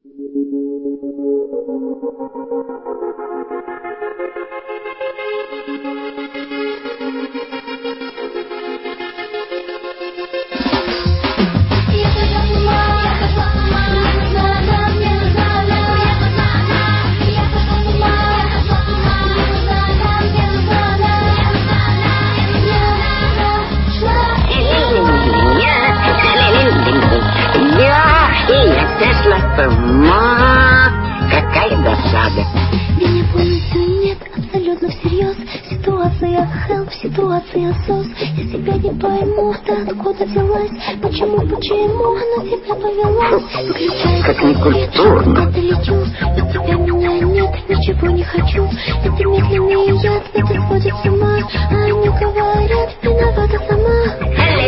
Какая досада. Меня полностью нет, абсолютно всерьез. Ситуация help, ситуация сос. Я себя не пойму, ты откуда взялась? Почему она тебя повелась? Выключай как некультурно. я долечу, без тебя меня нет, ничего не хочу. Это медленный яд, это сводит с ума. Они говорят, виновата сама.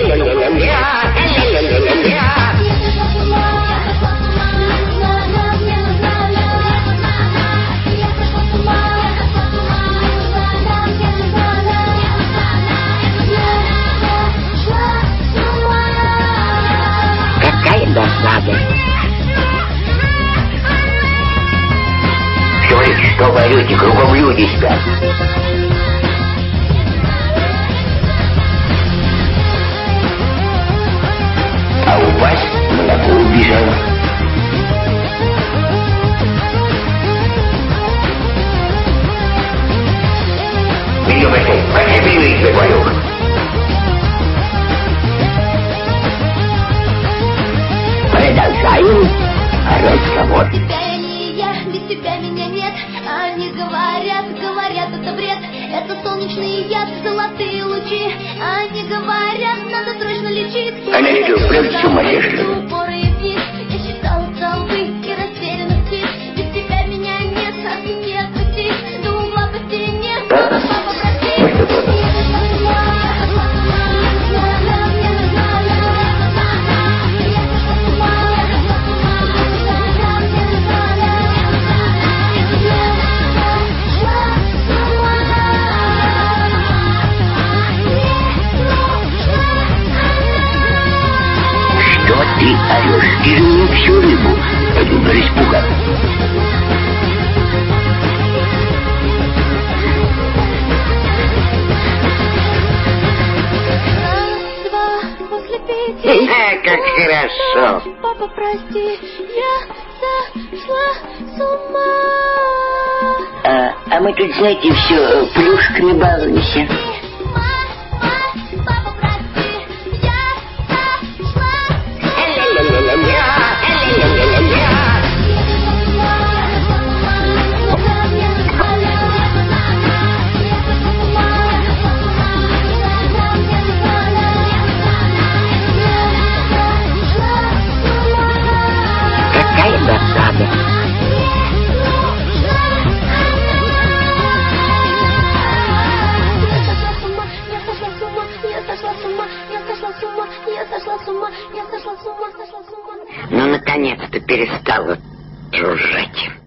Какая досада. Говорите, что вы орете, кругом люди спят. А у вас молоко убежало. Бери, пошли перевели тебе говорю. Продолжаем разговор. Без тебя я не я, без тебя меня нет. Они говорят, это бред. Это солнечный яд, золотые лучи. Они говорят, надо срочно лечить. Она лечит прям сумасшедшую. Я считала столбы и растерянных птиц. Без тебя меня нет, отпусти, отпусти. До угла по стене, папа, прости. Что ты орешь? Ты же мне всю рыбу распугал. Раз, два, после 5. Как хорошо. Папа, прости, я сошла с ума. А мы тут, знаете, все плюшками балуемся. Папа, прости, я сошла. Какая досада. Ну, наконец-то перестала жужжать.